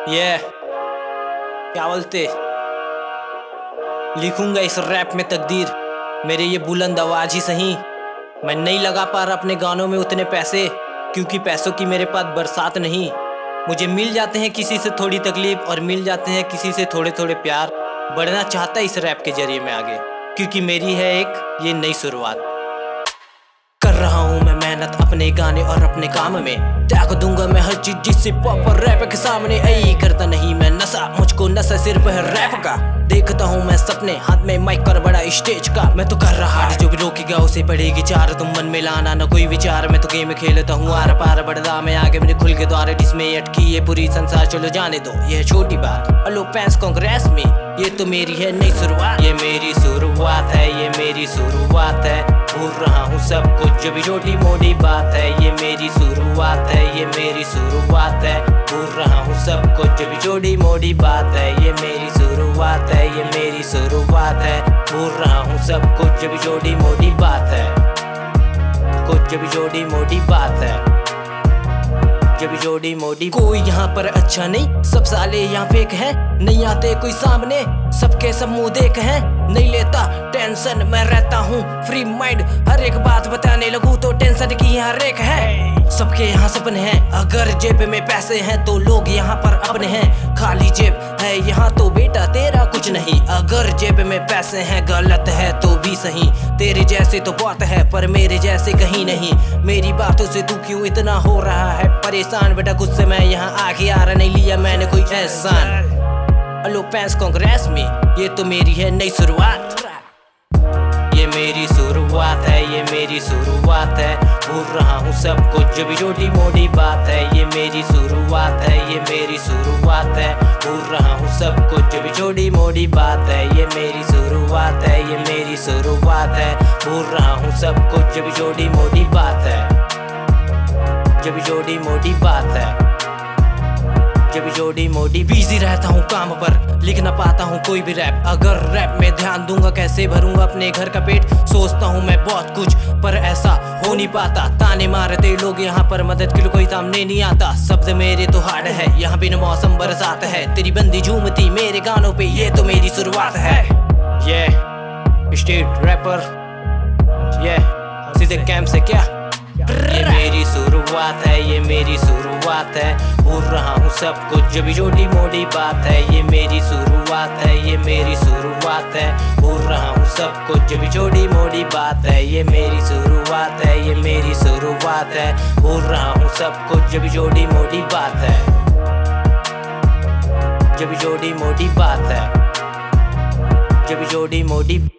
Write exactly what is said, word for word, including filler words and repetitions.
ये क्या बोलते, लिखूंगा इस रैप में तकदीर, मेरे ये बुलंद आवाज ही सही। मैं नहीं लगा पा रहा अपने गानों में उतने पैसे, क्योंकि पैसों की मेरे पास बरसात नहीं। मुझे मिल जाते हैं किसी से थोड़ी तकलीफ और मिल जाते हैं किसी से थोड़े थोड़े प्यार। बढ़ना चाहता इस रैप के जरिए मैं आगे, क्योंकि मेरी है एक ये नई शुरुआत। कर रहा हूँ मैं मेहनत अपने गाने और अपने काम में, त्याग दूंगा मैं हर चीज जिससे पॉप और रैप के सामने। ऐ करता नहीं मैं नशा, मुझको नशा सिर्फ है रैप का। देखता हूँ मैं सपने, हाथ में माइक और बड़ा स्टेज का। मैं तो कर रहा जो भी रोकेगा उसे पड़ेगी चार। तुम मन में लाना ना कोई विचार, मैं तो गेम खेलता हूँ आर पार। बढ़दा मैं आगे मेरे खुल के द्वार, जिसमें अटकी ये पूरी संसार। चलो जाने दो ये छोटी बात, हेलो फैंस कांग्रेस में, ये तो मेरी है नई शुरुआत। ये मेरी शुरुआत है, ये मेरी शुरुआत है। भूल रहा हूँ सब कुछ जो भी छोटी मोटी बात है। ये मेरी शुरुआत है, ये मेरी शुरुआत है। भूल रहा हूँ सब कुछ जो भी छोटी मोटी बात है। ये मेरी शुरुआत है, ये मेरी शुरुआत है। भूल रहा हूँ सब कुछ जो भी छोटी मोटी बात है। कुछ जो भी छोटी मोटी बात है, जब जोड़ी मोड़ी। कोई यहाँ पर अच्छा नहीं, सब साले यहाँ फेक है। नहीं आते कोई सामने, सबके सब मुंह देख है। नहीं लेता टेंशन, मैं रहता हूँ फ्री माइंड। हर एक बात बताने लगूं तो टेंशन की यहाँ रेक है। सबके यहाँ सपने हैं, अगर जेब में पैसे हैं तो लोग यहाँ पर अपने हैं। खाली जेब है यहाँ तो बेटा तेरा कुछ नहीं। अगर जेब में पैसे हैं गलत है तो भी सही। तेरे जैसे तो बहुत है पर मेरे जैसे कहीं नहीं। मेरी बातों से तू क्यों इतना हो रहा है परेशान? बेटा गुस्से में यहाँ आके आ रहा, नहीं लिया मैंने कोई एहसान। हेलो फैंस कांग्रेस में, ये तो मेरी है नई शुरुआत। ये मेरी शुरुआत है, ये मेरी शुरुआत है। भूल रहा हूँ सब कुछ जो भी छोटी मोटी बात है। ये मेरी शुरुआत है, ये मेरी शुरुआत है। भूल रहा हूँ सब कुछ जो भी छोटी मोटी बात है। ये मेरी शुरुआत है, ये मेरी शुरुआत है। भूल रहा हूँ सब कुछ जो भी छोटी मोटी बात है। जो भी छोटी मोटी बात है, जब भी छोटी मोटी। बिजी रहता हूँ काम पर, लिख ना पाता हूँ कोई भी रैप। अगर रैप में ध्यान दूंगा कैसे भरूंगा अपने घर का पेट? सोचता हूँ मैं बहुत कुछ पर ऐसा हो नहीं पाता। ताने मारते लोग यहाँ पर, मदद के लिए कोई सामने नहीं आता। शब्द मेरे तो हार्ड है, यहाँ बिन मौसम बरसात है। तेरी बंदी झूमती मेरे गानों पे, ये तो मेरी शुरुआत है। ये स्टेट रैपर, ये सीधे कैंप से क्या? ये मेरी शुरुआत है, ये मेरी शुरुआत है। भूल रहा हूँ सब कुछ जो भी छोटी मोटी बात है। ये मेरी शुरुआत है, ये मेरी शुरुआत है। भूल रहा हूँ सब कुछ जो भी छोटी मोटी बात है। ये मेरी शुरुआत है, ये मेरी शुरुआत है। भूल रहा हूँ सब कुछ जो भी छोटी मोटी बात है। जो भी छोटी मोटी बात है, जो भी छोटी मोटी